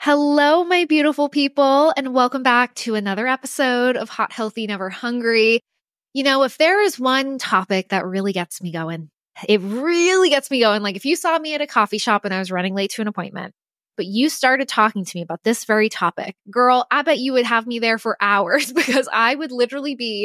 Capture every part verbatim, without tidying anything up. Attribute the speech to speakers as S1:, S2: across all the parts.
S1: Hello, my beautiful people, and welcome back to another episode of Hot, Healthy, Never Hungry. You know, if there is one topic that really gets me going, it really gets me going. Like if you saw me at a coffee shop and I was running late to an appointment, but you started talking to me about this very topic, girl, I bet you would have me there for hours because I would literally be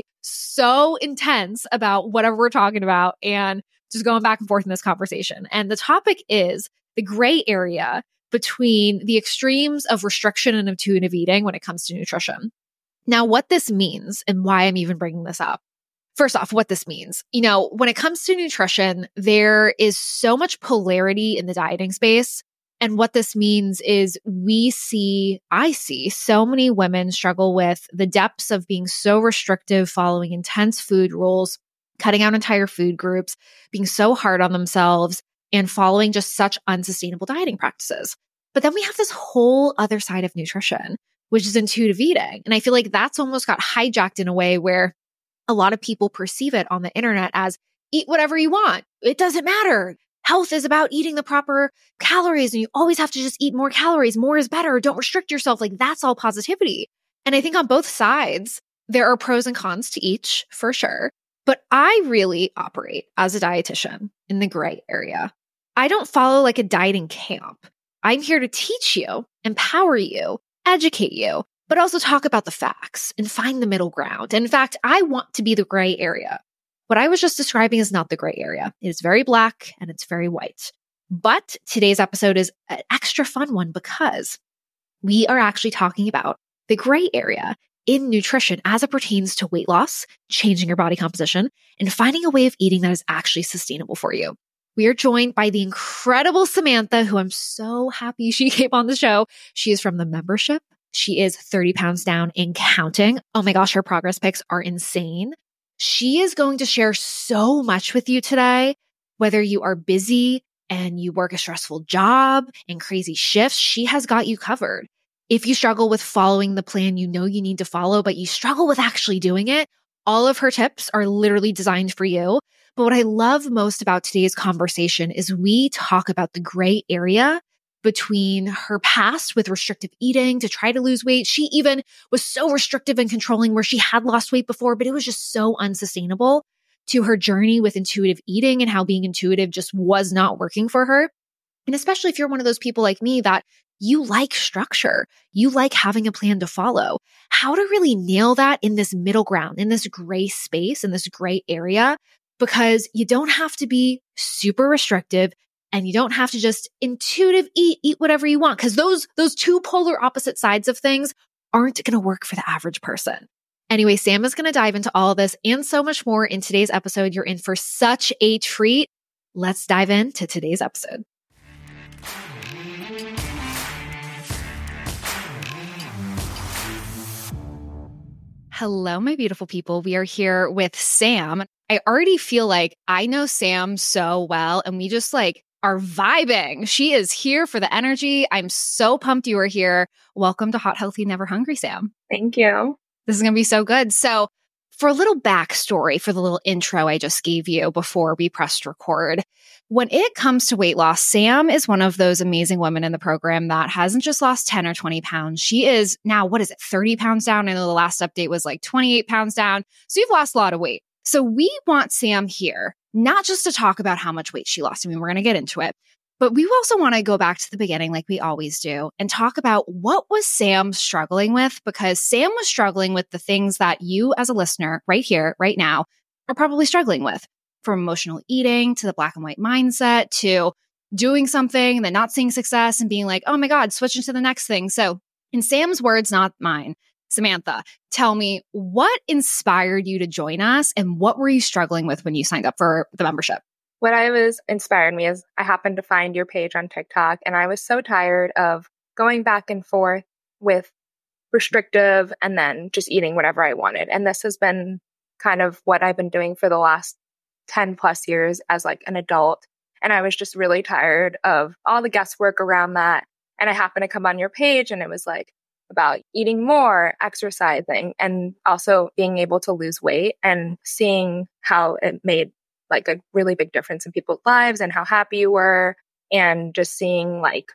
S1: so intense about whatever we're talking about and just going back and forth in this conversation. And the topic is the gray area between the extremes of restriction and intuitive eating when it comes to nutrition. Now, what this means and why I'm even bringing this up. First off, what this means. You know, when it comes to nutrition, there is so much polarity in the dieting space. And what this means is we see, I see so many women struggle with the depths of being so restrictive, following intense food rules, cutting out entire food groups, being so hard on themselves, and following just such unsustainable dieting practices. But then we have this whole other side of nutrition, which is intuitive eating. And I feel like that's almost got hijacked in a way where a lot of people perceive it on the internet as eat whatever you want. It doesn't matter. Health is about eating the proper calories and you always have to just eat more calories. More is better. Don't restrict yourself. Like that's all positivity. And I think on both sides, there are pros and cons to each for sure. But I really operate as a dietitian in the gray area. I don't follow like a dieting camp. I'm here to teach you, empower you, educate you, but also talk about the facts and find the middle ground. And in fact, I want to be the gray area. What I was just describing is not the gray area. It is very black and it's very white. But today's episode is an extra fun one because we are actually talking about the gray area in nutrition as it pertains to weight loss, changing your body composition, and finding a way of eating that is actually sustainable for you. We are joined by the incredible Samantha, who I'm so happy she came on the show. She is from the membership. She is thirty pounds down and counting. Oh my gosh, her progress pics are insane. She is going to share so much with you today, whether you are busy and you work a stressful job and crazy shifts, she has got you covered. If you struggle with following the plan you know you need to follow, but you struggle with actually doing it, all of her tips are literally designed for you. But what I love most about today's conversation is we talk about the gray area between her past with restrictive eating to try to lose weight. She even was so restrictive and controlling where she had lost weight before, but it was just so unsustainable, to her journey with intuitive eating and how being intuitive just was not working for her. And especially if you're one of those people like me that you like structure, you like having a plan to follow, how to really nail that in this middle ground, in this gray space, in this gray area, because you don't have to be super restrictive and you don't have to just intuitive eat, eat whatever you want. Because those, those two polar opposite sides of things aren't going to work for the average person. Anyway, Sam is going to dive into all of this and so much more in today's episode. You're in for such a treat. Let's dive into today's episode. Hello, my beautiful people. We are here with Sam. I already feel like I know Sam so well and we just like are vibing. She is here for the energy. I'm so pumped you are here. Welcome to Hot, Healthy, Never Hungry, Sam.
S2: Thank you.
S1: This is going to be so good. So for a little backstory, for the little intro I just gave you before we pressed record, when it comes to weight loss, Sam is one of those amazing women in the program that hasn't just lost ten or twenty pounds. She is now, what is it, thirty pounds down? I know the last update was like twenty-eight pounds down. So you've lost a lot of weight. So we want Sam here, not just to talk about how much weight she lost. I mean, we're going to get into it, but we also want to go back to the beginning like we always do and talk about what was Sam struggling with, because Sam was struggling with the things that you as a listener right here, right now, are probably struggling with, from emotional eating to the black and white mindset to doing something and then not seeing success and being like, oh my God, switching to the next thing. So in Sam's words, not mine, Samantha, tell me what inspired you to join us and what were you struggling with when you signed up for the membership?
S2: What I was inspired me is I happened to find your page on TikTok and I was so tired of going back and forth with restrictive and then just eating whatever I wanted. And this has been kind of what I've been doing for the last ten plus years as like an adult. And I was just really tired of all the guesswork around that. And I happened to come on your page and it was like about eating more, exercising, and also being able to lose weight and seeing how it made like a really big difference in people's lives and how happy you were, and just seeing like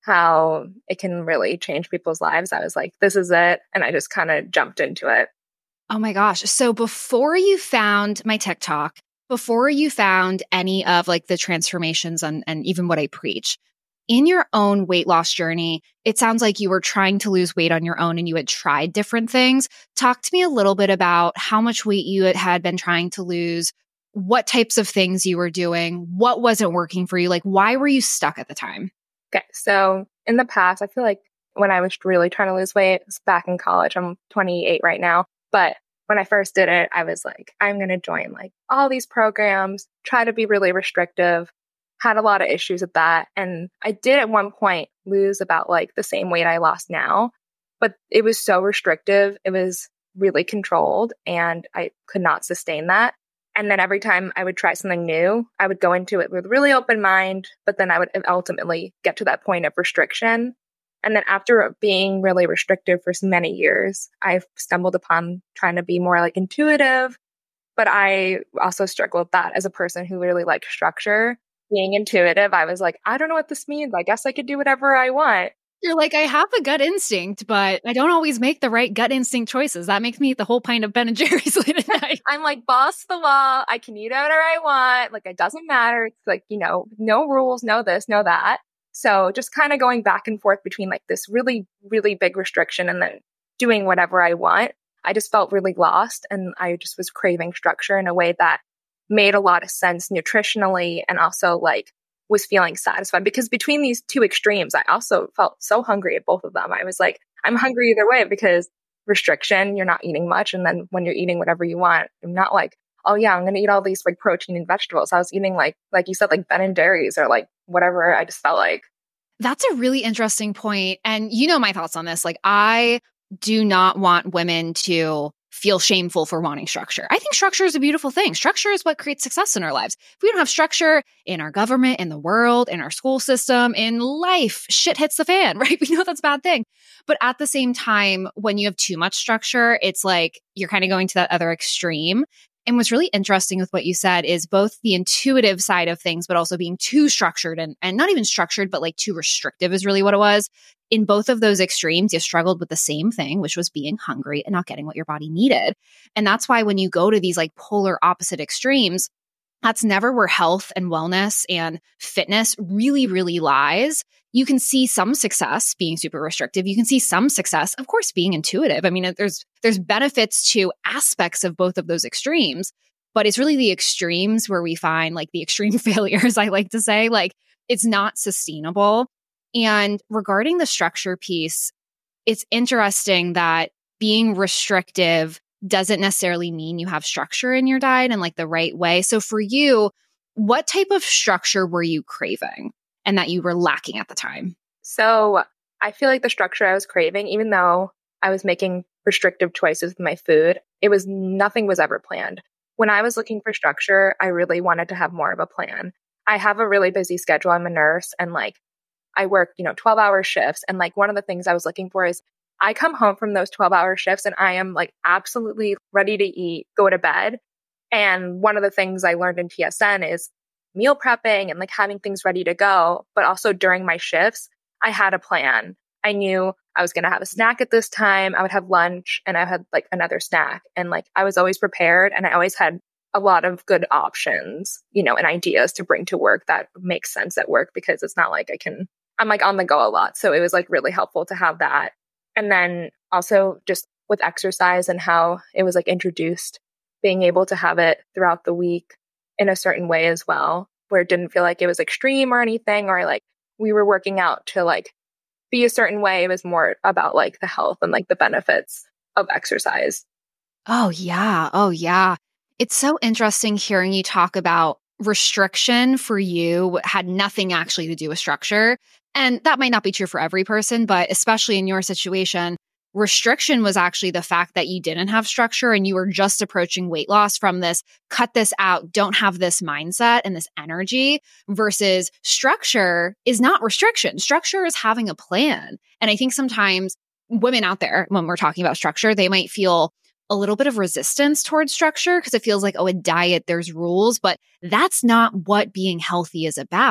S2: how it can really change people's lives, I was like, this is it. And I just kind of jumped into it.
S3: Oh my gosh. So before you found my TikTok, before you found any of like the transformations and, and even what I preach, in your own weight loss journey, it sounds like you were trying to lose weight on your own and you had tried different things. Talk to me a little bit about how much weight you had been trying to lose, what types of things you were doing, what wasn't working for you, like why were you stuck at the time?
S2: Okay, so in the past, I feel like when I was really trying to lose weight, it was back in college. I'm twenty-eight right now. But when I first did it, I was like, I'm going to join like all these programs, try to be really restrictive. Had a lot of issues with that. And I did at one point lose about like the same weight I lost now, but it was so restrictive. It was really controlled and I could not sustain that. And then every time I would try something new, I would go into it with a really open mind, but then I would ultimately get to that point of restriction. And then after being really restrictive for many years, I've stumbled upon trying to be more like intuitive, but I also struggled with that as a person who really likes structure. Being intuitive, I was like, I don't know what this means. I guess I could do whatever I want.
S3: You're like, I have a gut instinct, but I don't always make the right gut instinct choices. That makes me eat the whole pint of Ben and Jerry's late at night.
S2: I'm like, boss the law. I can eat whatever I want. Like, it doesn't matter. It's like, you know, no rules, no this, no that. So just kind of going back and forth between like this really, really big restriction and then doing whatever I want. I just felt really lost. And I just was craving structure in a way that made a lot of sense nutritionally and also like was feeling satisfied because between these two extremes, I also felt so hungry at both of them. I was like, I'm hungry either way because restriction, you're not eating much. And then when you're eating whatever you want, I'm not like, oh yeah, I'm going to eat all these like protein and vegetables. I was eating like, like you said, like Ben and Jerry's or like whatever I just felt like.
S3: That's a really interesting point. And you know my thoughts on this. Like I do not want women to feel shameful for wanting structure. I think structure is a beautiful thing. Structure is what creates success in our lives. If we don't have structure in our government, in the world, in our school system, in life, shit hits the fan, right? We know that's a bad thing. But at the same time, when you have too much structure, it's like you're kind of going to that other extreme. And what's really interesting with what you said is both the intuitive side of things, but also being too structured and, and not even structured, but like too restrictive is really what it was. In both of those extremes, you struggled with the same thing, which was being hungry and not getting what your body needed. And that's why when you go to these like polar opposite extremes, that's never where health and wellness and fitness really, really lies. You can see some success being super restrictive. You can see some success, of course, being intuitive. I mean, there's there's benefits to aspects of both of those extremes, but it's really the extremes where we find like the extreme failures, I like to say, like it's not sustainable. And regarding the structure piece, it's interesting that being restrictive doesn't necessarily mean you have structure in your diet in like the right way. So for you, what type of structure were you craving and that you were lacking at the time?
S2: So I feel like the structure I was craving, even though I was making restrictive choices with my food, it was nothing was ever planned. When I was looking for structure, I really wanted to have more of a plan. I have a really busy schedule. I'm a nurse and like I work, you know, twelve hour shifts. And like one of the things I was looking for is I come home from those twelve hour shifts and I am like absolutely ready to eat, go to bed. And one of the things I learned in T S N is meal prepping and like having things ready to go. But also during my shifts, I had a plan. I knew I was going to have a snack at this time. I would have lunch and I had like another snack. And like I was always prepared and I always had a lot of good options, you know, and ideas to bring to work that makes sense at work because it's not like I can, I'm like on the go a lot. So it was like really helpful to have that. And then also just with exercise and how it was like introduced, being able to have it throughout the week in a certain way as well, where it didn't feel like it was extreme or anything, or like we were working out to like be a certain way. It was more about like the health and like the benefits of exercise.
S3: Oh, yeah. Oh, yeah. It's so interesting hearing you talk about restriction for you had nothing actually to do with structure. And that might not be true for every person, but especially in your situation, restriction was actually the fact that you didn't have structure and you were just approaching weight loss from this, cut this out, don't have this mindset and this energy, versus structure is not restriction. Structure is having a plan. And I think sometimes women out there, when we're talking about structure, they might feel a little bit of resistance towards structure because it feels like, oh, a diet, there's rules, but that's not what being healthy is about.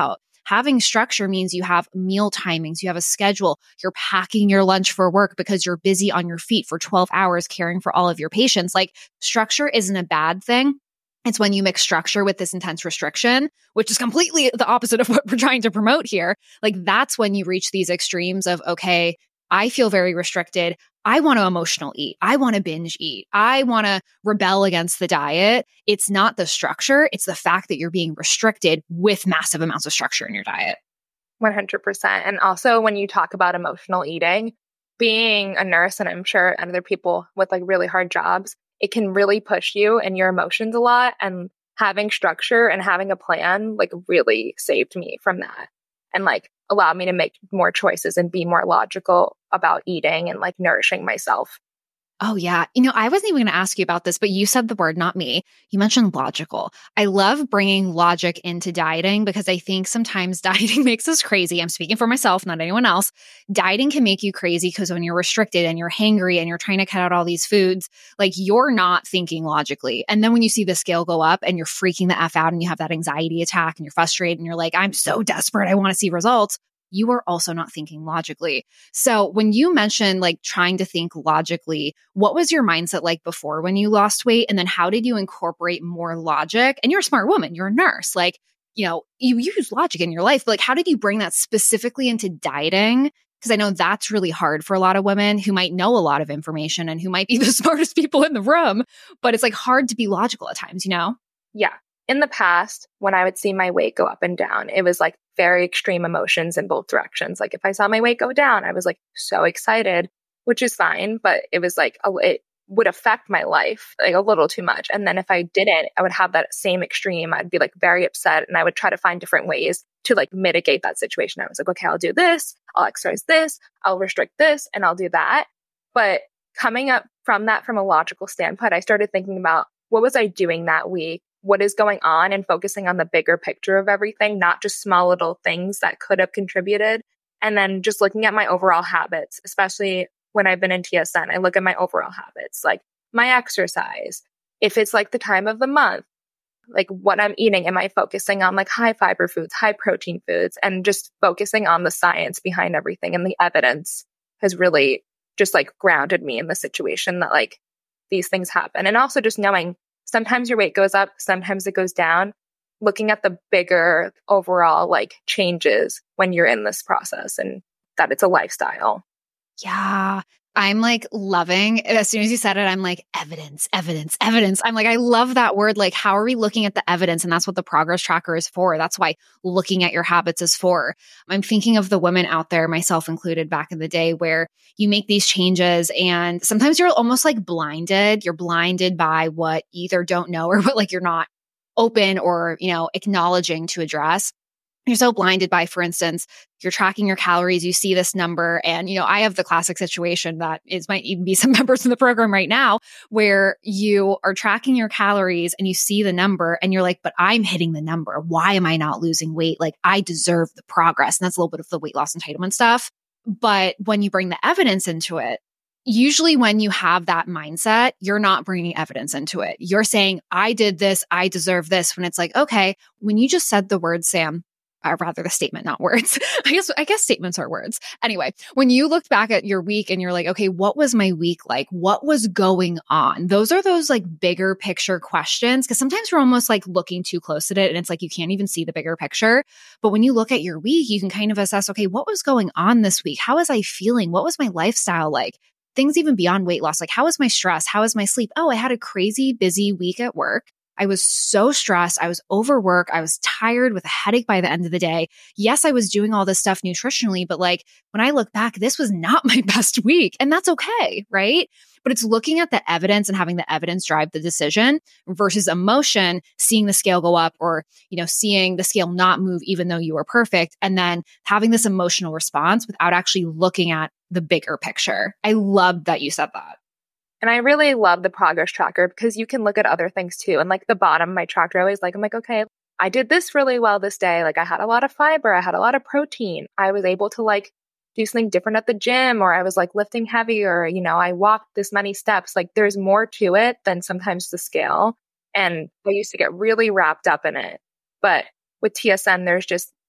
S3: having structure means you have meal timings, you have a schedule, you're packing your lunch for work because you're busy on your feet for twelve hours caring for all of your patients. Like structure isn't a bad thing. It's when you mix structure with this intense restriction, which is completely the opposite of what we're trying to promote here. Like that's when you reach these extremes of, okay, I feel very restricted. I want to emotional eat. I want to binge eat. I want to rebel against the diet. It's not the structure. It's the fact that you're being restricted with massive amounts of structure in your diet.
S2: one hundred percent. And also when you talk about emotional eating, being a nurse, and I'm sure other people with like really hard jobs, it can really push you and your emotions a lot. And having structure and having a plan like really saved me from that and like allowed me to make more choices and be more logical about eating and like nourishing myself.
S3: Oh, yeah. You know, I wasn't even going to ask you about this, but you said the word, not me. You mentioned logical. I love bringing logic into dieting because I think sometimes dieting makes us crazy. I'm speaking for myself, not anyone else. Dieting can make you crazy because when you're restricted and you're hangry and you're trying to cut out all these foods, like you're not thinking logically. And then when you see the scale go up and you're freaking the F out and you have that anxiety attack and you're frustrated and you're like, I'm so desperate, I want to see results. You are also not thinking logically. So when you mentioned like trying to think logically, what was your mindset like before when you lost weight? And then how did you incorporate more logic? And you're a smart woman, you're a nurse. Like, you know, you use logic in your life. But like, how did you bring that specifically into dieting? Because I know that's really hard for a lot of women who might know a lot of information and who might be the smartest people in the room, but it's like hard to be logical at times, you know?
S2: Yeah. In the past, when I would see my weight go up and down, it was like very extreme emotions in both directions. Like if I saw my weight go down, I was like so excited, which is fine, but it was like, a, it would affect my life like a little too much. And then if I didn't, I would have that same extreme. I'd be like very upset and I would try to find different ways to like mitigate that situation. I was like, okay, I'll do this, I'll exercise this, I'll restrict this, and I'll do that. But coming up from that from a logical standpoint, I started thinking about what was I doing that week? What is going on, and focusing on the bigger picture of everything, not just small little things that could have contributed. And then just looking at my overall habits, especially when I've been in T S N, I look at my overall habits, like my exercise. If it's like the time of the month, like what I'm eating, am I focusing on like high fiber foods, high protein foods, and just focusing on the science behind everything and the evidence has really just like grounded me in the situation that like these things happen. And also just knowing sometimes your weight goes up, sometimes it goes down. Looking at the bigger overall like changes when you're in this process and that it's a lifestyle.
S3: Yeah. I'm like loving, as soon as you said it, I'm like, evidence, evidence, evidence. I'm like, I love that word. Like, how are we looking at the evidence? And that's what the progress tracker is for. That's why looking at your habits is for. I'm thinking of the women out there, myself included, back in the day, where you make these changes and sometimes you're almost like blinded. You're blinded by what you either don't know or what like you're not open or, you know, acknowledging to address. You're so blinded by, for instance, you're tracking your calories, you see this number. And, you know, I have the classic situation that is might even be some members in the program right now where you are tracking your calories and you see the number and you're like, but I'm hitting the number. Why am I not losing weight? Like I deserve the progress. And that's a little bit of the weight loss entitlement stuff. But when you bring the evidence into it, usually when you have that mindset, you're not bringing evidence into it. You're saying, I did this, I deserve this. When it's like, okay, when you just said the word, Sam, Uh, rather the statement, not words. I guess, I guess statements are words. Anyway, when you looked back at your week and you're like, okay, what was my week like? What was going on? Those are those like bigger picture questions. Cause sometimes we're almost like looking too close at it and it's like, you can't even see the bigger picture. But when you look at your week, you can kind of assess, okay, what was going on this week? How was I feeling? What was my lifestyle like? Things even beyond weight loss. Like how was my stress? How was my sleep? Oh, I had a crazy busy week at work. I was so stressed. I was overworked. I was tired with a headache by the end of the day. Yes, I was doing all this stuff nutritionally, but like when I look back, this was not my best week. And that's okay, right? But it's looking at the evidence and having the evidence drive the decision versus emotion, seeing the scale go up or, you know, seeing the scale not move even though you were perfect. And then having this emotional response without actually looking at the bigger picture. I love that you said that.
S2: And I really love the progress tracker because you can look at other things too. And like the bottom, my tracker always like, I'm like, okay, I did this really well this day. Like I had a lot of fiber. I had a lot of protein. I was able to like do something different at the gym, or I was like lifting heavier. You know, I walked this many steps. Like there's more to it than sometimes the scale. And I used to get really wrapped up in it. But with T S N, there's just,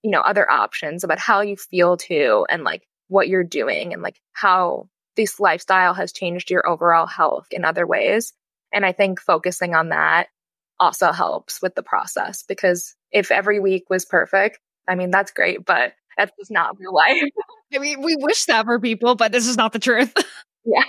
S2: you know, other options about how you feel too, and like what you're doing, and like how this lifestyle has changed your overall health in other ways. And I think focusing on that also helps with the process, because if every week was perfect, I mean, that's great, but that's just not real life.
S3: I mean, we wish that for people, but this is not the truth.
S2: Yeah.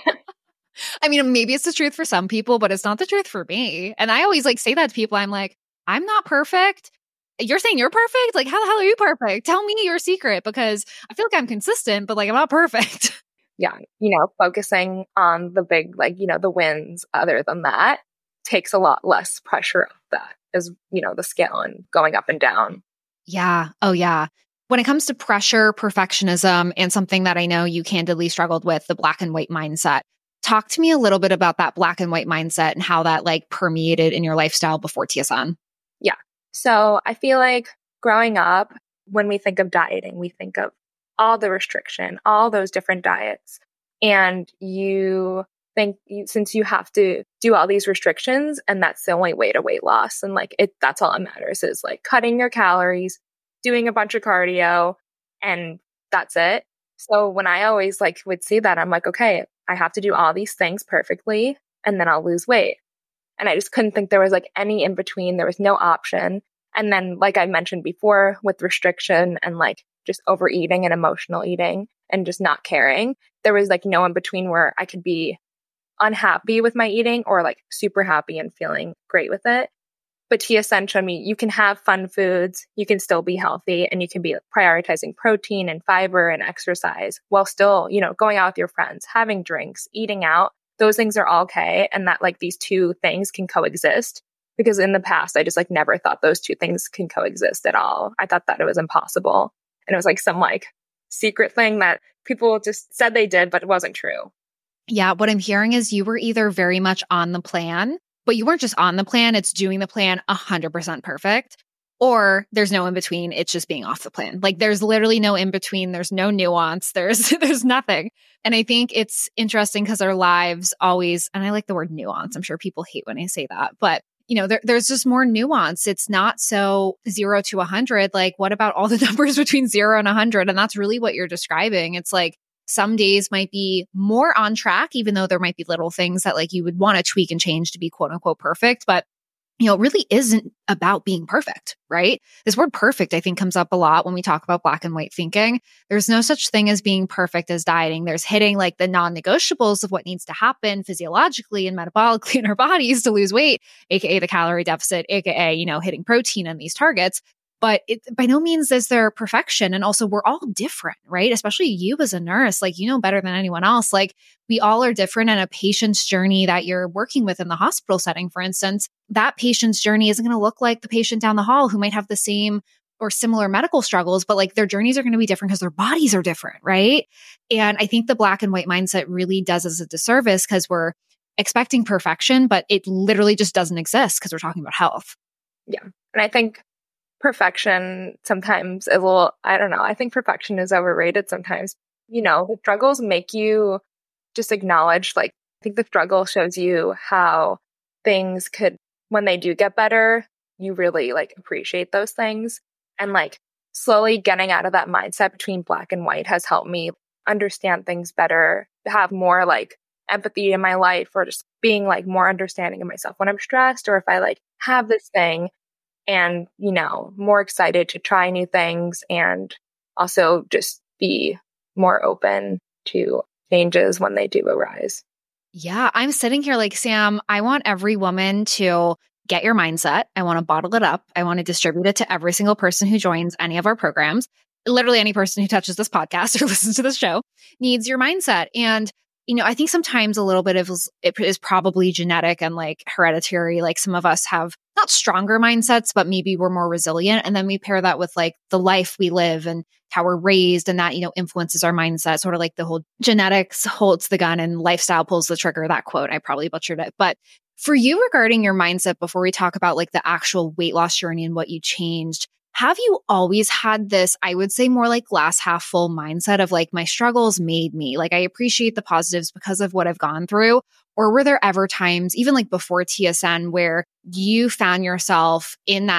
S3: I mean, maybe it's the truth for some people, but it's not the truth for me. And I always like say that to people. I'm like, I'm not perfect. You're saying you're perfect? Like, how the hell are you perfect? Tell me your secret, because I feel like I'm consistent, but like I'm not perfect.
S2: Yeah. You know, focusing on the big, like, you know, the wins other than that takes a lot less pressure off that, as, you know, the scale and going up and down.
S3: Yeah. Oh, yeah. When it comes to pressure, perfectionism, and something that I know you candidly struggled with, the black and white mindset, talk to me a little bit about that black and white mindset and how that like permeated in your lifestyle before T S N.
S2: Yeah. So I feel like growing up, when we think of dieting, we think of all the restriction, all those different diets. And you think you, since you have to do all these restrictions and that's the only way to weight loss, and like it, that's all that matters, is like cutting your calories, doing a bunch of cardio, and that's it. So when I always like would see that, I'm like, okay, I have to do all these things perfectly and then I'll lose weight. And I just couldn't think there was like any in between. There was no option. And then, like I mentioned before, with restriction and like just overeating and emotional eating and just not caring, there was like no in between where I could be unhappy with my eating or like super happy and feeling great with it. But T S N showed me you can have fun foods, you can still be healthy, and you can be prioritizing protein and fiber and exercise while still, you know, going out with your friends, having drinks, eating out. Those things are all okay. And that like these two things can coexist. Because in the past, I just like never thought those two things can coexist at all. I thought that it was impossible. And it was like some like secret thing that people just said they did, but it wasn't true.
S3: Yeah. What I'm hearing is you were either very much on the plan, but you weren't just on the plan, it's doing the plan one hundred percent perfect, or there's no in between, it's just being off the plan. Like there's literally no in between, there's no nuance, there's there's nothing. And I think it's interesting because our lives always, and I like the word nuance, I'm sure people hate when I say that, but you know, there, there's just more nuance. It's not so zero to a hundred. Like what about all the numbers between zero and a hundred? And that's really what you're describing. It's like some days might be more on track, even though there might be little things that like you would want to tweak and change to be quote unquote perfect. But you know, it really isn't about being perfect, right? This word perfect, I think, comes up a lot when we talk about black and white thinking. There's no such thing as being perfect as dieting. There's hitting like the non-negotiables of what needs to happen physiologically and metabolically in our bodies to lose weight, A K A the calorie deficit, A K A, you know, hitting protein on these targets. But it, by no means is there perfection. And also we're all different, right? Especially you as a nurse, like, you know, better than anyone else. Like we all are different, and a patient's journey that you're working with in the hospital setting, for instance, that patient's journey isn't going to look like the patient down the hall who might have the same or similar medical struggles, but like their journeys are going to be different because their bodies are different, right? And I think the black and white mindset really does us a disservice because we're expecting perfection, but it literally just doesn't exist because we're talking about health.
S2: Yeah. And I think perfection sometimes a little, I don't know, I think perfection is overrated sometimes. You know, the struggles make you just acknowledge, like, I think the struggle shows you how things could, when they do get better, you really like appreciate those things. And like slowly getting out of that mindset between black and white has helped me understand things better, have more like empathy in my life, or just being like more understanding of myself when I'm stressed, or if I like have this thing. And, you know, more excited to try new things, and also just be more open to changes when they do arise.
S3: Yeah, I'm sitting here like, Sam, I want every woman to get your mindset. I want to bottle it up. I want to distribute it to every single person who joins any of our programs. Literally any person who touches this podcast or listens to this show needs your mindset. And you know, I think sometimes a little bit of it is probably genetic and like hereditary. Like some of us have not stronger mindsets, but maybe we're more resilient. And then we pair that with like the life we live and how we're raised, and that, you know, influences our mindset, sort of like the whole genetics holds the gun and lifestyle pulls the trigger. That quote, I probably butchered it. But for you, regarding your mindset, before we talk about like the actual weight loss journey and what you changed, have you always had this, I would say more like glass half full mindset of like, my struggles made me, like I appreciate the positives because of what I've gone through? Or were there ever times, even like before T S N, where you found yourself in that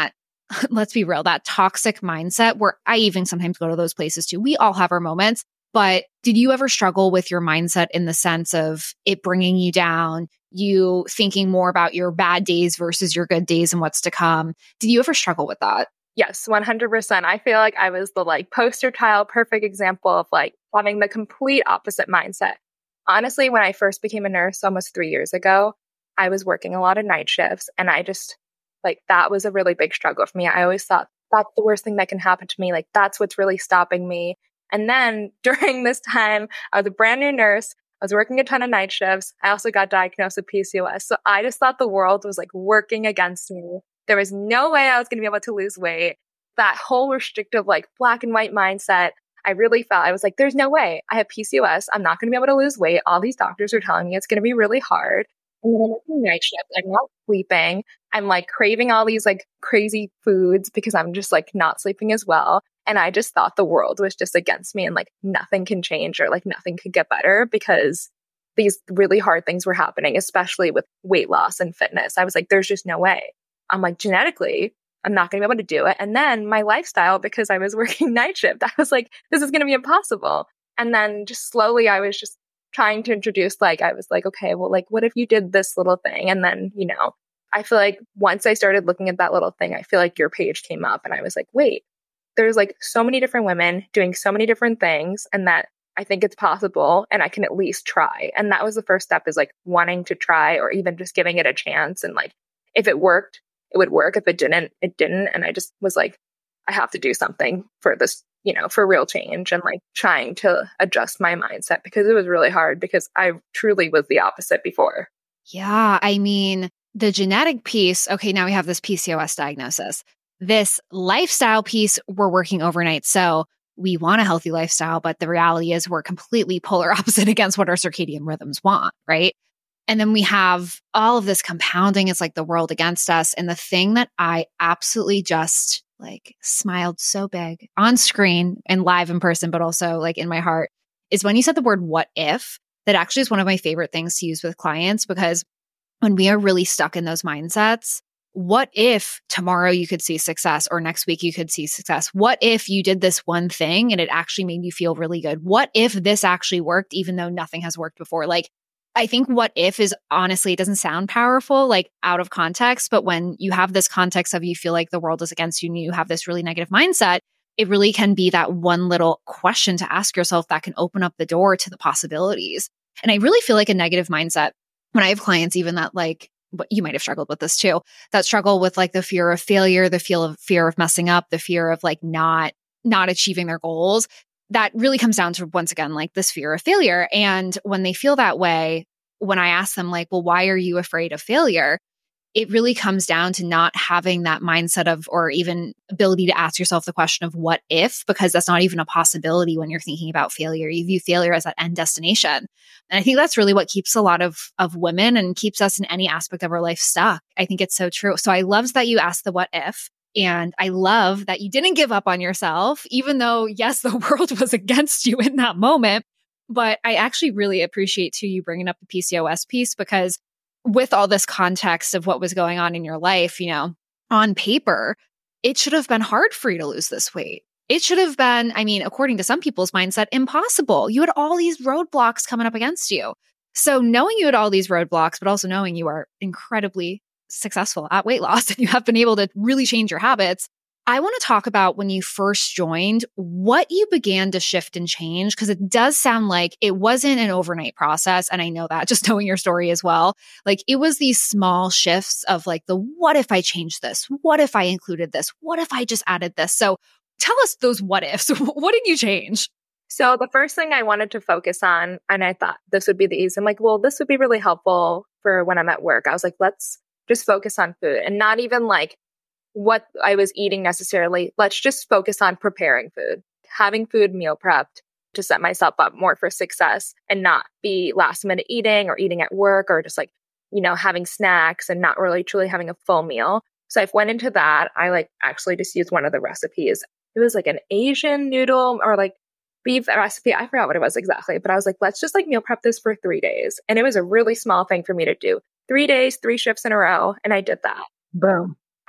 S3: let's be real, that toxic mindset where I even sometimes go to those places too. We all have our moments, but did you ever struggle with your mindset in the sense of it bringing you down, you thinking more about your bad days versus your good days and what's to come? Did you ever struggle with that?
S2: Yes, one hundred percent. I feel like I was the like poster child, perfect example of like having the complete opposite mindset. Honestly, when I first became a nurse almost three years ago, I was working a lot of night shifts and I just like that was a really big struggle for me. I always thought that's the worst thing that can happen to me. Like that's what's really stopping me. And then during this time, I was a brand new nurse. I was working a ton of night shifts. I also got diagnosed with P C O S. So I just thought the world was like working against me. There was no way I was going to be able to lose weight. That whole restrictive, like black and white mindset, I really felt, I was like, there's no way. I have P C O S. I'm not going to be able to lose weight. All these doctors are telling me it's going to be really hard. And then I'm working night shift. I'm not sleeping. I'm like craving all these like crazy foods because I'm just like not sleeping as well. And I just thought the world was just against me and like nothing can change or like nothing could get better because these really hard things were happening, especially with weight loss and fitness. I was like, there's just no way. I'm like, genetically, I'm not going to be able to do it. And then my lifestyle, because I was working night shift, I was like, this is going to be impossible. And then just slowly, I was just trying to introduce, like, I was like, okay, well, like, what if you did this little thing? And then, you know, I feel like once I started looking at that little thing, I feel like your page came up and I was like, wait, there's like so many different women doing so many different things and that I think it's possible and I can at least try. And that was the first step, is like wanting to try or even just giving it a chance. And like, if it worked, it would work. If it didn't, it didn't. And I just was like, I have to do something for this, you know, for real change, and like trying to adjust my mindset because it was really hard because I truly was the opposite before.
S3: Yeah. I mean, the genetic piece, okay, now we have this P C O S diagnosis. This lifestyle piece, we're working overnight. So we want a healthy lifestyle, but the reality is we're completely polar opposite against what our circadian rhythms want, right? And then we have all of this compounding. It's like the world against us. And the thing that I absolutely just like smiled so big on screen and live in person, but also like in my heart, is when you said the word what if. That actually is one of my favorite things to use with clients, because when we are really stuck in those mindsets, what if tomorrow you could see success or next week you could see success? What if you did this one thing and it actually made you feel really good? What if this actually worked even though nothing has worked before? Like, I think what if is honestly, it doesn't sound powerful, like out of context, but when you have this context of you feel like the world is against you and you have this really negative mindset, it really can be that one little question to ask yourself that can open up the door to the possibilities. And I really feel like a negative mindset, when I have clients even that like, but you might have struggled with this too, that struggle with like the fear of failure, the feel of fear of messing up, the fear of like not, not achieving their goals. That really comes down to, once again, like this fear of failure. And when they feel that way, when I ask them like, well, why are you afraid of failure? It really comes down to not having that mindset of, or even ability to ask yourself the question of what if, because that's not even a possibility when you're thinking about failure. You view failure as that end destination. And I think that's really what keeps a lot of, of women and keeps us in any aspect of our life stuck. I think it's so true. So I love that you asked the what if. And I love that you didn't give up on yourself, even though, yes, the world was against you in that moment. But I actually really appreciate too you bringing up the P C O S piece, because with all this context of what was going on in your life, you know, on paper, it should have been hard for you to lose this weight. It should have been, I mean, according to some people's mindset, impossible. You had all these roadblocks coming up against you. So knowing you had all these roadblocks, but also knowing you are incredibly successful at weight loss and you have been able to really change your habits, I want to talk about when you first joined, what you began to shift and change, because it does sound like it wasn't an overnight process. And I know that just knowing your story as well, like it was these small shifts of like the, what if I changed this? What if I included this? What if I just added this? So tell us those what ifs. What did you change?
S2: So the first thing I wanted to focus on, and I thought this would be the easy, I'm like, well, this would be really helpful for when I'm at work. I was like, let's just focus on food and not even like what I was eating necessarily. Let's just focus on preparing food, having food meal prepped to set myself up more for success and not be last minute eating or eating at work or just like, you know, having snacks and not really truly having a full meal. So I went into that. I like actually just used one of the recipes. It was like an Asian noodle or like beef recipe. I forgot what it was exactly, but I was like, let's just like meal prep this for three days. And it was a really small thing for me to do. Three days, three shifts in a row. And I did that.
S1: Boom.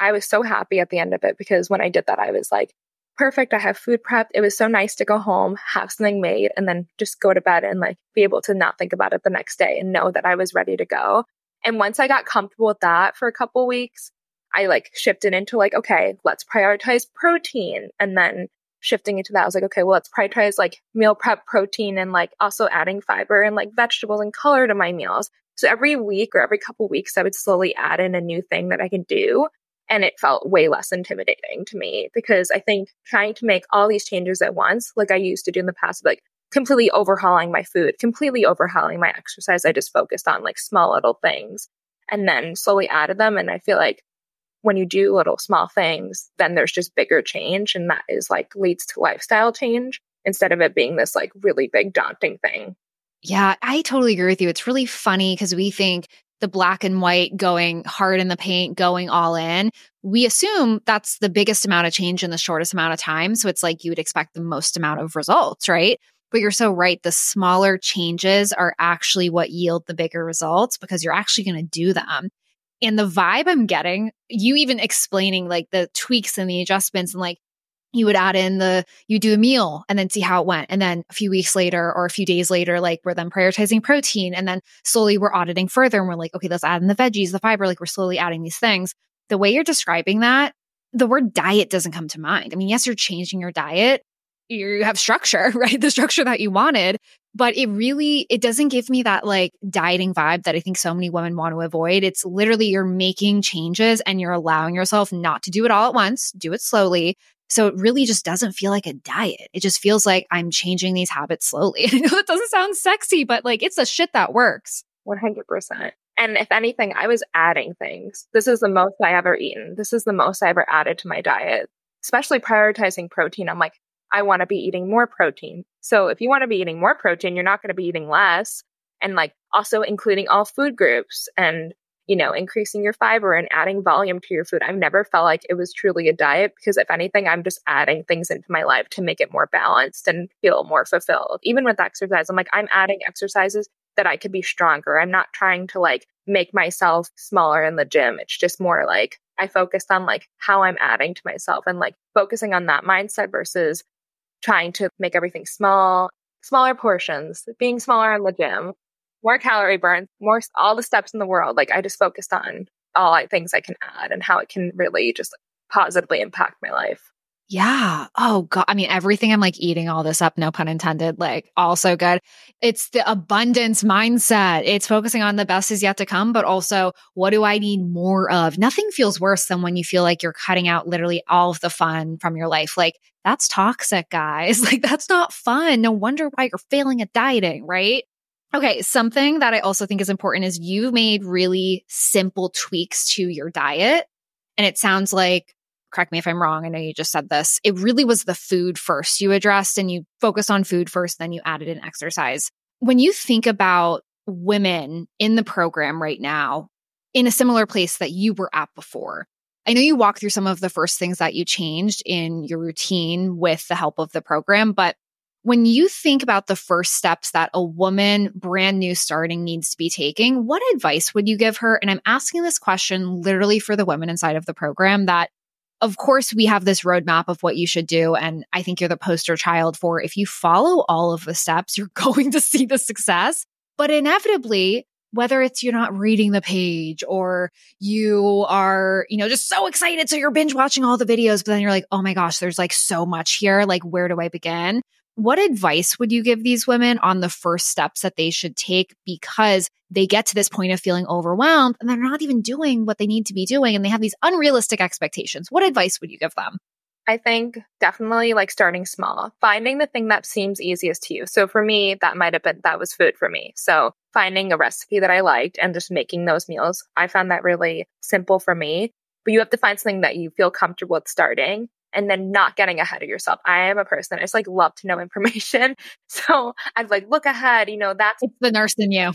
S2: I was so happy at the end of it because when I did that, I was like, perfect. I have food prepped. It was so nice to go home, have something made, and then just go to bed and like be able to not think about it the next day and know that I was ready to go. And once I got comfortable with that for a couple weeks, I like shifted into like, okay, let's prioritize protein. And then shifting into that, I was like, okay, well, let's prioritize like meal prep protein and like also adding fiber and like vegetables and color to my meals. So every week or every couple weeks, I would slowly add in a new thing that I could do. And it felt way less intimidating to me because I think trying to make all these changes at once, like I used to do in the past, like completely overhauling my food, completely overhauling my exercise, I just focused on like small little things and then slowly added them. And I feel like when you do little small things, then there's just bigger change. And that is like leads to lifestyle change instead of it being this like really big daunting thing.
S3: Yeah, I totally agree with you. It's really funny because we think the black and white, going hard in the paint, going all in, we assume that's the biggest amount of change in the shortest amount of time. So it's like you would expect the most amount of results, right? But you're so right. The smaller changes are actually what yield the bigger results because you're actually going to do them. And the vibe I'm getting, you even explaining like the tweaks and the adjustments and like, you would add in the, you do a meal and then see how it went. And then a few weeks later or a few days later, like we're then prioritizing protein. And then slowly we're auditing further and we're like, okay, let's add in the veggies, the fiber, like we're slowly adding these things. The way you're describing that, the word diet doesn't come to mind. I mean, yes, you're changing your diet. You have structure, right? The structure that you wanted, but it really, it doesn't give me that like dieting vibe that I think so many women want to avoid. It's literally you're making changes and you're allowing yourself not to do it all at once, do it slowly. So it really just doesn't feel like a diet. It just feels like I'm changing these habits slowly. I know it doesn't sound sexy, but like it's a shit that works.
S2: one hundred percent. And if anything, I was adding things. This is the most I ever eaten. This is the most I ever added to my diet, especially prioritizing protein. I'm like, I want to be eating more protein. So if you want to be eating more protein, you're not going to be eating less. And like also including all food groups and, you know, increasing your fiber and adding volume to your food. I've never felt like it was truly a diet because if anything, I'm just adding things into my life to make it more balanced and feel more fulfilled. Even with exercise, I'm like, I'm adding exercises that I could be stronger. I'm not trying to like make myself smaller in the gym. It's just more like I focused on like how I'm adding to myself and like focusing on that mindset versus trying to make everything small, smaller portions, being smaller in the gym, more calorie burn, more, all the steps in the world. Like I just focused on all I, things I can add and how it can really just positively impact my life.
S3: Yeah. Oh God. I mean, everything I'm like eating all this up, no pun intended, like also good. It's the abundance mindset. It's focusing on the best is yet to come, but also what do I need more of? Nothing feels worse than when you feel like you're cutting out literally all of the fun from your life. Like that's toxic, guys. Like that's not fun. No wonder why you're failing at dieting, right? Okay. Something that I also think is important is you made really simple tweaks to your diet. And it sounds like, correct me if I'm wrong, I know you just said this, it really was the food first you addressed and you focused on food first, then you added in exercise. When you think about women in the program right now, in a similar place that you were at before, I know you walked through some of the first things that you changed in your routine with the help of the program, but when you think about the first steps that a woman brand new starting needs to be taking, what advice would you give her? And I'm asking this question literally for the women inside of the program that of course, we have this roadmap of what you should do. And I think you're the poster child for if you follow all of the steps, you're going to see the success. But inevitably, whether it's you're not reading the page or you are, you know, just so excited. So you're binge watching all the videos, but then you're like, oh my gosh, there's like so much here. Like, where do I begin? What advice would you give these women on the first steps that they should take because they get to this point of feeling overwhelmed and they're not even doing what they need to be doing and they have these unrealistic expectations? What advice would you give them?
S2: I think definitely like starting small, finding the thing that seems easiest to you. So for me, that might have been, that was food for me. So finding a recipe that I liked and just making those meals, I found that really simple for me. But you have to find something that you feel comfortable with starting. And then not getting ahead of yourself. I am a person, I just like love to know information. So I'd like look ahead, you know, that's
S3: it's the nurse in you.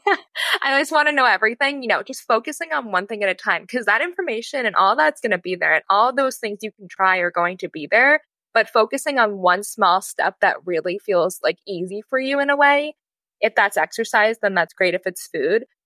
S2: I always want to know everything, you know, just focusing on one thing at a time because that information and all that's going to be there and all those things you can try are going to be there. But focusing on one small step that really feels like easy for you in a way. If that's exercise, then that's great if it's food.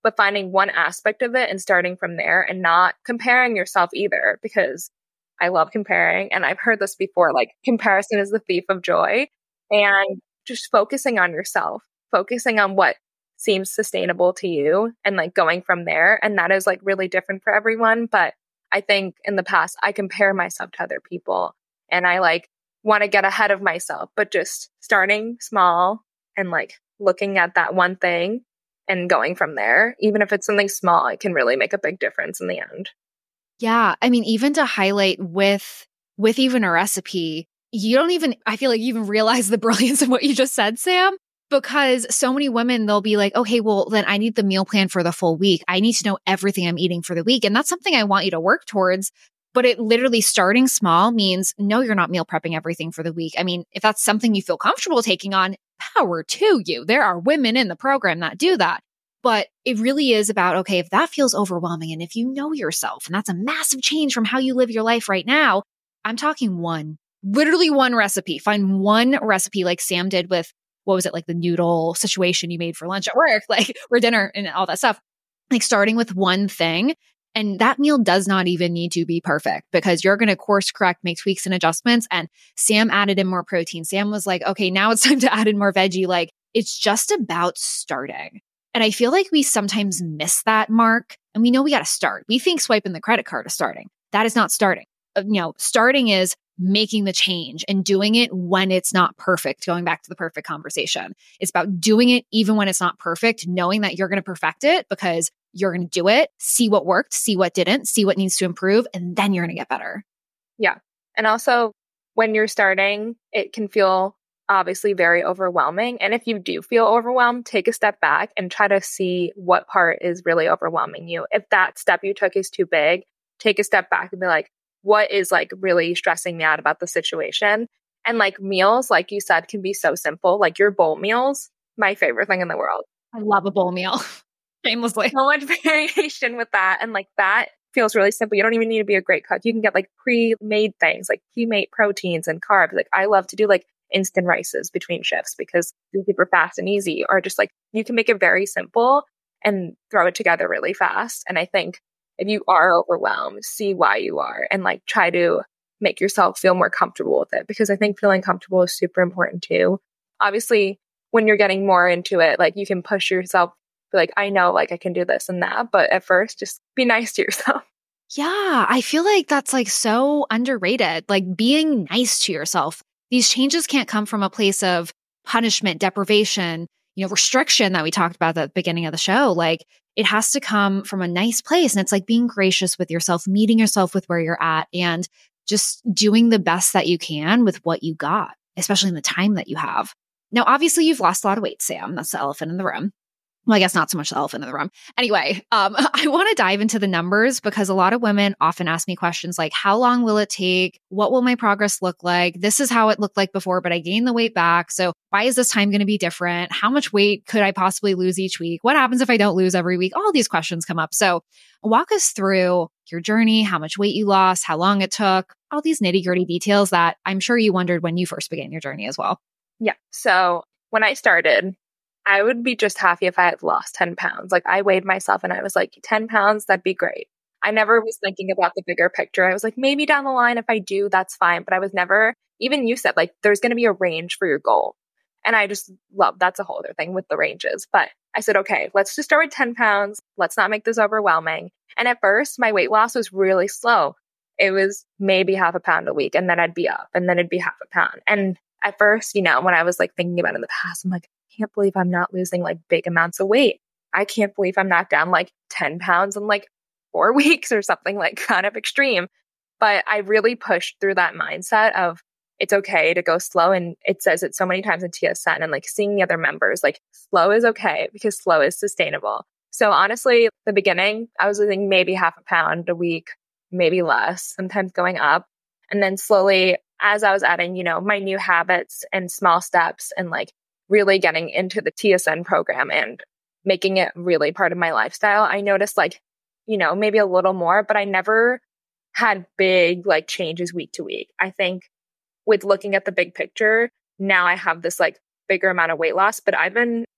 S2: but finding one aspect of it and starting from there and not comparing yourself either, because I love comparing. And I've heard this before, like comparison is the thief of joy, and just focusing on yourself, focusing on what seems sustainable to you and like going from there. And that is like really different for everyone. But I think in the past, I compare myself to other people and I like want to get ahead of myself, but just starting small and like looking at that one thing and going from there, even if it's something small, it can really make a big difference in the end.
S3: Yeah. I mean, even to highlight with, with even a recipe, you don't even, I feel like you even realize the brilliance of what you just said, Sam, because so many women, they'll be like, okay, well, then I need the meal plan for the full week. I need to know everything I'm eating for the week. And that's something I want you to work towards. But it literally starting small means, no, you're not meal prepping everything for the week. I mean, if that's something you feel comfortable taking on, power to you. There are women in the program that do that. But it really is about, okay, if that feels overwhelming and if you know yourself, and that's a massive change from how you live your life right now, I'm talking one, literally one recipe. Find one recipe like Sam did with, what was it, like the noodle situation you made for lunch at work, like or dinner and all that stuff. Like starting with one thing. And that meal does not even need to be perfect because you're going to course correct, make tweaks and adjustments. And Sam added in more protein. Sam was like, okay, now it's time to add in more veggie. Like it's just about starting. And I feel like we sometimes miss that mark. And we know we got to start. We think swiping the credit card is starting. That is not starting. Uh, you know, starting is making the change and doing it when it's not perfect. Going back to the perfect conversation. It's about doing it even when it's not perfect, knowing that you're going to perfect it because you're going to do it, see what worked, see what didn't, see what needs to improve, and then you're going to get better.
S2: Yeah. And also when you're starting, it can feel obviously very overwhelming. And if you do feel overwhelmed, take a step back and try to see what part is really overwhelming you. If that step you took is too big, take a step back and be like, what is like really stressing me out about the situation? And like meals, like you said, can be so simple. Like your bowl meals, my favorite thing in the world.
S3: I love a bowl meal. Shamelessly.
S2: So much variation with that. And like that feels really simple. You don't even need to be a great cook. You can get like pre-made things, like pre-made proteins and carbs. Like I love to do like instant rices between shifts because it's super fast and easy. Or just like you can make it very simple and throw it together really fast. And I think if you are overwhelmed, see why you are and like try to make yourself feel more comfortable with it. Because I think feeling comfortable is super important too. Obviously, when you're getting more into it, like you can push yourself. Like, I know, like I can do this and that, but at first just be nice to yourself.
S3: Yeah, I feel like that's like so underrated, like being nice to yourself. These changes can't come from a place of punishment, deprivation, you know, restriction that we talked about at the beginning of the show. Like it has to come from a nice place. And it's like being gracious with yourself, meeting yourself with where you're at and just doing the best that you can with what you got, especially in the time that you have. Now, obviously you've lost a lot of weight, Sam. That's the elephant in the room. Well, I guess not so much the elephant in the room. Anyway, um, I want to dive into the numbers because a lot of women often ask me questions like, how long will it take? What will my progress look like? This is how it looked like before, but I gained the weight back. So why is this time going to be different? How much weight could I possibly lose each week? What happens if I don't lose every week? All these questions come up. So walk us through your journey, how much weight you lost, how long it took, all these nitty gritty details that I'm sure you wondered when you first began your journey as well.
S2: Yeah. So when I started, I would be just happy if I had lost ten pounds. Like I weighed myself and I was like, ten pounds, that'd be great. I never was thinking about the bigger picture. I was like, maybe down the line, if I do, that's fine. But I was never, even you said like, there's going to be a range for your goal. And I just love, that's a whole other thing with the ranges. But I said, okay, let's just start with ten pounds. Let's not make this overwhelming. And at first my weight loss was really slow. It was maybe half a pound a week and then I'd be up and then it'd be half a pound. And at first, you know, when I was like thinking about it in the past, I'm like, I can't believe I'm not losing like big amounts of weight. I can't believe I'm not down like ten pounds in like four weeks or something like kind of extreme. But I really pushed through that mindset of it's okay to go slow. And it says it so many times in T S N and like seeing the other members, like slow is okay because slow is sustainable. So honestly, the beginning, I was losing maybe half a pound a week, maybe less, sometimes going up. And then slowly, as I was adding, you know, my new habits and small steps and like really getting into the T S N program and making it really part of my lifestyle, I noticed like, you know, maybe a little more, but I never had big like changes week to week. I think with looking at the big picture, now I have this like bigger amount of weight loss, but I've been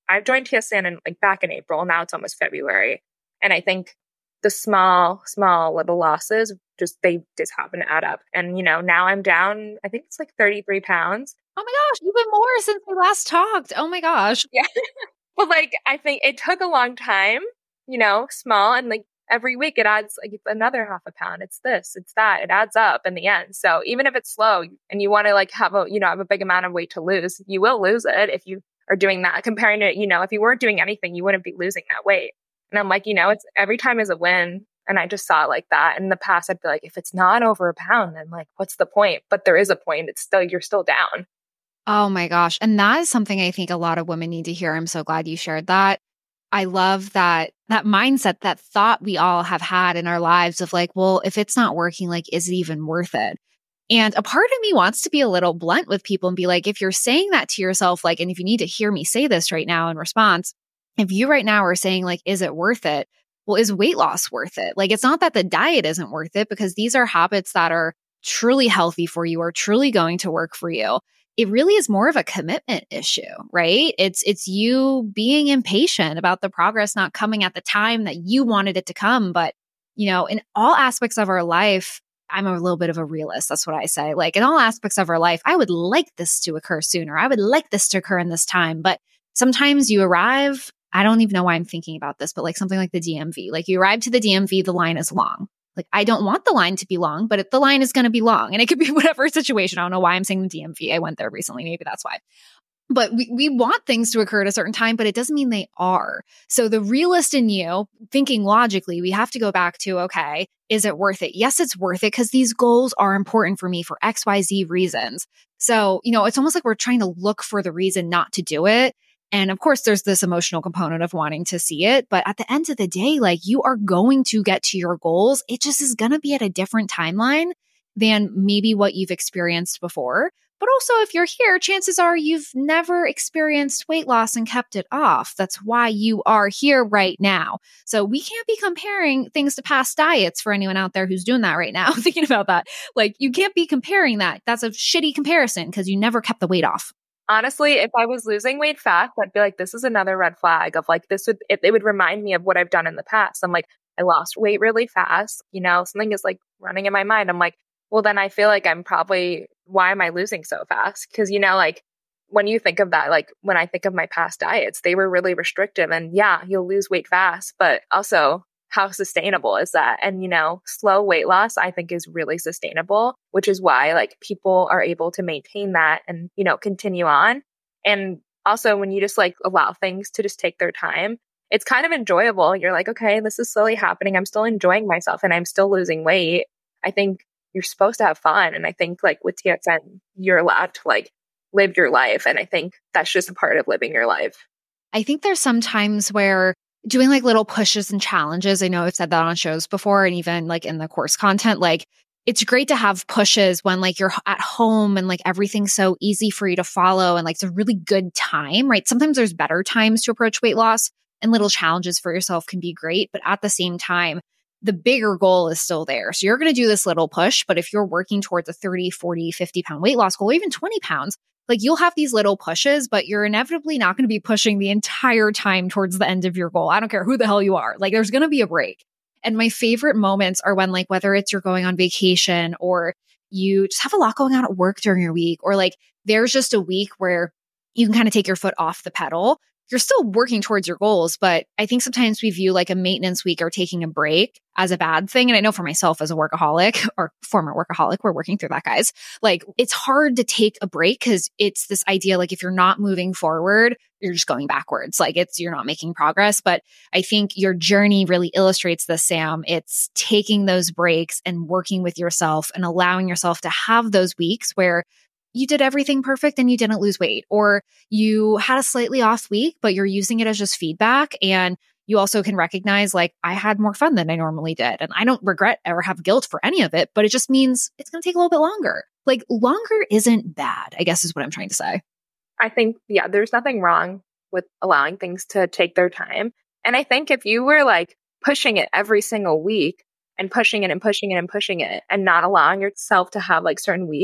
S2: I joined T S N in like back in April. Now it's almost February. And I think the small, small little losses just, they just happen to add up. And, you know, now I'm down, I think it's like thirty-three pounds.
S3: Oh my gosh, even more since we last talked. Oh my gosh.
S2: Yeah. Well, like, I think it took a long time, you know, small. And like every week it adds like another half a pound. It's this, it's that. It adds up in the end. So even if it's slow and you want to like have a, you know, have a big amount of weight to lose, you will lose it if you are doing that. Comparing to, you know, if you weren't doing anything, you wouldn't be losing that weight. And I'm like, you know, it's every time is a win. And I just saw it like that. In the past, I'd be like, if it's not over a pound, then like, what's the point? But there is a point. It's still, you're still down.
S3: Oh my gosh. And that is something I think a lot of women need to hear. I'm so glad you shared that. I love that, that mindset, that thought we all have had in our lives of like, well, if it's not working, like, is it even worth it? And a part of me wants to be a little blunt with people and be like, if you're saying that to yourself, like, and if you need to hear me say this right now in response, if you right now are saying like, is it worth it? Well, is weight loss worth it? Like, it's not that the diet isn't worth it because these are habits that are truly healthy for you or truly going to work for you. It really is more of a commitment issue, right? It's, it's you being impatient about the progress not coming at the time that you wanted it to come. But, you know, in all aspects of our life, I'm a little bit of a realist. That's what I say. Like in all aspects of our life, I would like this to occur sooner. I would like this to occur in this time. But sometimes you arrive, I don't even know why I'm thinking about this, but like something like the D M V, like you arrive to the D M V, the line is long. Like, I don't want the line to be long, but the line is going to be long and it could be whatever situation. I don't know why I'm saying the D M V. I went there recently. Maybe that's why. But we, we want things to occur at a certain time, but it doesn't mean they are. So the realist in you, thinking logically, we have to go back to, okay, is it worth it? Yes, it's worth it because these goals are important for me for X, Y, Z reasons. So, you know, it's almost like we're trying to look for the reason not to do it. And of course, there's this emotional component of wanting to see it. But at the end of the day, like you are going to get to your goals. It just is going to be at a different timeline than maybe what you've experienced before. But also, if you're here, chances are you've never experienced weight loss and kept it off. That's why you are here right now. So we can't be comparing things to past diets for anyone out there who's doing that right now, thinking about that. Like you can't be comparing that. That's a shitty comparison because you never kept the weight off.
S2: Honestly, if I was losing weight fast, I'd be like, this is another red flag of like, this would, it, it would remind me of what I've done in the past. I'm like, I lost weight really fast. You know, something is like running in my mind. I'm like, well, then I feel like I'm probably, why am I losing so fast? Because, you know, like when you think of that, like when I think of my past diets, they were really restrictive and yeah, you'll lose weight fast, but also how sustainable is that? And, you know, slow weight loss, I think is really sustainable, which is why like people are able to maintain that and, you know, continue on. And also when you just like allow things to just take their time, it's kind of enjoyable. You're like, okay, this is slowly happening. I'm still enjoying myself and I'm still losing weight. I think you're supposed to have fun. And I think like with T S N, you're allowed to like live your life. And I think that's just a part of living your life.
S3: I think there's some times where doing like little pushes and challenges, I know I've said that on shows before and even like in the course content, like it's great to have pushes when like you're at home and like everything's so easy for you to follow and like it's a really good time, right? Sometimes there's better times to approach weight loss and little challenges for yourself can be great. But at the same time, the bigger goal is still there. So you're going to do this little push, but if you're working towards a thirty, forty, fifty pound weight loss goal, or even twenty pounds, like you'll have these little pushes, but you're inevitably not going to be pushing the entire time towards the end of your goal. I don't care who the hell you are. Like there's going to be a break. And my favorite moments are when like, whether it's you're going on vacation or you just have a lot going on at work during your week, or like there's just a week where you can kind of take your foot off the pedal. You're still working towards your goals, but I think sometimes we view like a maintenance week or taking a break as a bad thing. And I know for myself as a workaholic or former workaholic, we're working through that, guys. Like it's hard to take a break because it's this idea like if you're not moving forward, you're just going backwards. Like it's, you're not making progress. But I think your journey really illustrates this, Sam. It's taking those breaks and working with yourself and allowing yourself to have those weeks where you did everything perfect and you didn't lose weight, or you had a slightly off week, but you're using it as just feedback. And you also can recognize like, I had more fun than I normally did. And I don't regret or have guilt for any of it, but it just means it's going to take a little bit longer. Like longer isn't bad, I guess is what I'm trying to say.
S2: I think, yeah, there's nothing wrong with allowing things to take their time. And I think if you were like pushing it every single week and pushing it and pushing it and pushing it and not allowing yourself to have like certain weeks,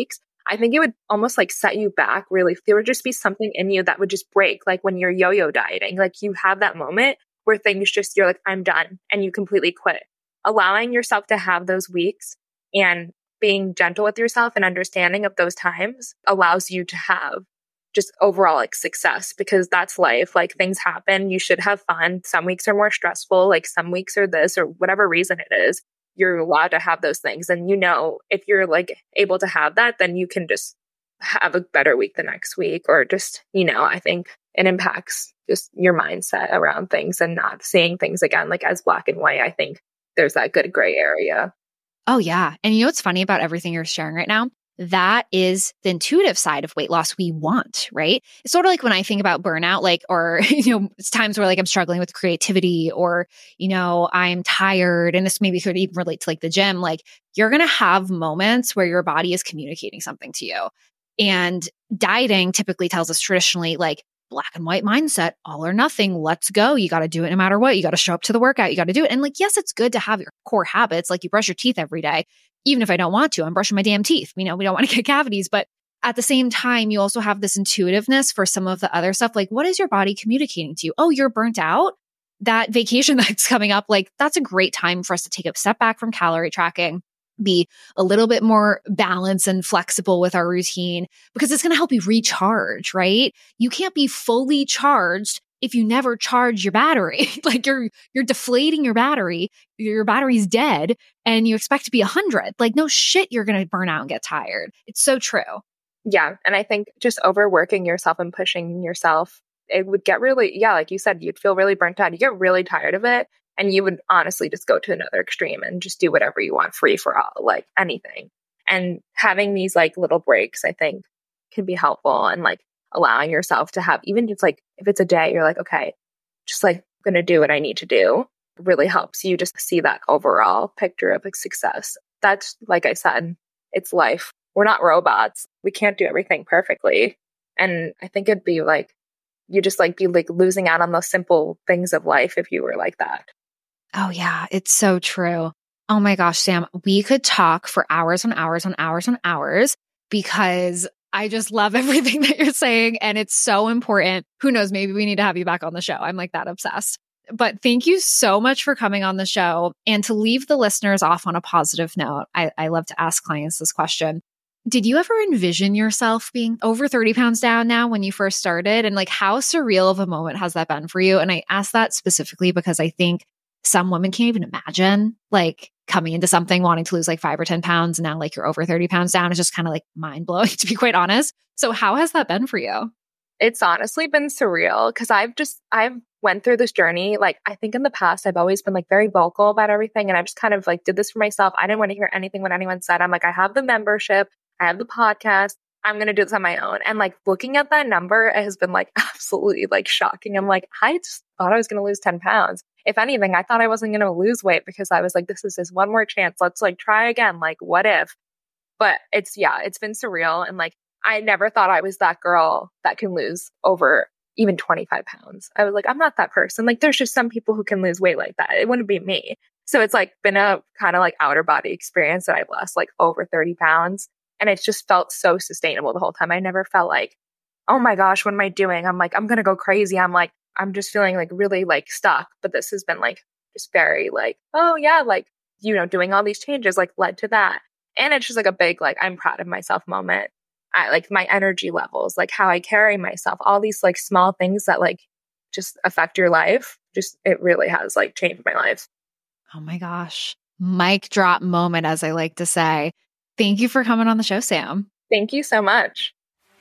S2: I think it would almost like set you back really. There would just be something in you that would just break, like when you're yo-yo dieting, like you have that moment where things just, you're like, I'm done, and you completely quit. Allowing yourself to have those weeks and being gentle with yourself and understanding of those times allows you to have just overall like success, because that's life. Like things happen. You should have fun. Some weeks are more stressful. Like some weeks are this, or whatever reason it is, you're allowed to have those things. And you know, if you're like able to have that, then you can just have a better week the next week, or just, you know, I think it impacts just your mindset around things and not seeing things again, like as black and white. I think there's that good gray area.
S3: Oh yeah. And you know what's funny about everything you're sharing right now? That is the intuitive side of weight loss we want, right? It's sort of like when I think about burnout, like, or, you know, it's times where like I'm struggling with creativity, or, you know, I'm tired, and this maybe could even relate to like the gym. Like you're going to have moments where your body is communicating something to you. And dieting typically tells us traditionally like black and white mindset, all or nothing, let's go. You got to do it no matter what. You got to show up to the workout. You got to do it. And like, yes, it's good to have your core habits. Like you brush your teeth every day. Even if I don't want to, I'm brushing my damn teeth. You know, we don't want to get cavities, but at the same time, you also have this intuitiveness for some of the other stuff. Like, what is your body communicating to you? Oh, you're burnt out. That vacation that's coming up, like that's a great time for us to take a step back from calorie tracking, be a little bit more balanced and flexible with our routine, because it's going to help you recharge, right? You can't be fully charged if you never charge your battery. Like you're you're deflating your battery, your battery's dead, and you expect to be a hundred. Like no shit, you're gonna burn out and get tired. It's so true.
S2: Yeah. And I think just overworking yourself and pushing yourself, it would get really, yeah, like you said, you'd feel really burnt out. You get really tired of it. And you would honestly just go to another extreme and just do whatever you want, free for all, like anything. And having these like little breaks, I think, can be helpful, and like allowing yourself to have, even if it's like, if it's a day, you're like, okay, just like I'm going to do what I need to do, really helps you just see that overall picture of like success. That's, like I said, it's life. We're not robots. We can't do everything perfectly. And I think it'd be like, you just like be like losing out on those simple things of life if you were like that.
S3: Oh yeah, it's so true. Oh my gosh, Sam, we could talk for hours on hours on hours on hours, because I just love everything that you're saying, and it's so important. Who knows, maybe we need to have you back on the show. I'm like that obsessed. But thank you so much for coming on the show. And to leave the listeners off on a positive note, I, I love to ask clients this question. Did you ever envision yourself being over thirty pounds down now when you first started? And like, how surreal of a moment has that been for you? And I ask that specifically because I think some women can't even imagine like coming into something wanting to lose like five or ten pounds. And now like you're over thirty pounds down. It's just kind of like mind blowing, to be quite honest. So how has that been for you?
S2: It's honestly been surreal, because I've just, I've went through this journey. Like, I think in the past, I've always been like very vocal about everything. And I just kind of like did this for myself. I didn't want to hear anything what anyone said. I'm like, I have the membership. I have the podcast. I'm going to do this on my own. And like looking at that number, it has been like absolutely like shocking. I'm like, I just thought I was going to lose ten pounds. If anything, I thought I wasn't going to lose weight, because I was like, this is just one more chance. Let's like try again. Like, what if? But it's, yeah, it's been surreal. And like, I never thought I was that girl that can lose over even twenty-five pounds. I was like, I'm not that person. Like, there's just some people who can lose weight like that. It wouldn't be me. So it's like been a kind of like outer body experience that I've lost like over thirty pounds. And it's just felt so sustainable the whole time. I never felt like, oh my gosh, what am I doing? I'm like, I'm going to go crazy. I'm like, I'm just feeling like really like stuck. But this has been like just very like, oh yeah, like, you know, doing all these changes like led to that. And it's just like a big, like, I'm proud of myself moment. I like my energy levels, like how I carry myself, all these like small things that like just affect your life. Just, it really has like changed my life.
S3: Oh my gosh. Mic drop moment, as I like to say. Thank you for coming on the show, Sam.
S2: Thank you so much.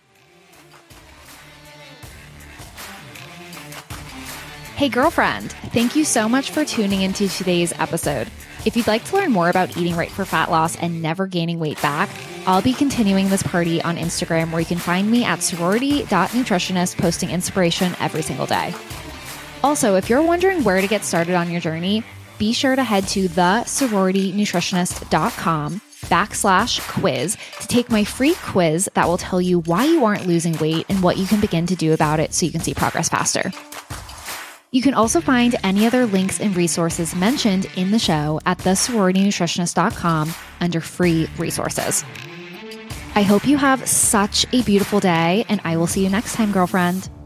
S3: Hey, girlfriend. Thank you so much for tuning into today's episode. If you'd like to learn more about eating right for fat loss and never gaining weight back, I'll be continuing this party on Instagram, where you can find me at sorority dot nutritionist, posting inspiration every single day. Also, if you're wondering where to get started on your journey, be sure to head to the sorority nutritionist dot com backslash quiz to take my free quiz that will tell you why you aren't losing weight and what you can begin to do about it so you can see progress faster. You can also find any other links and resources mentioned in the show at the sorority nutritionist dot com under free resources.
S1: I hope you have such a beautiful day, and I will see you next time, girlfriend.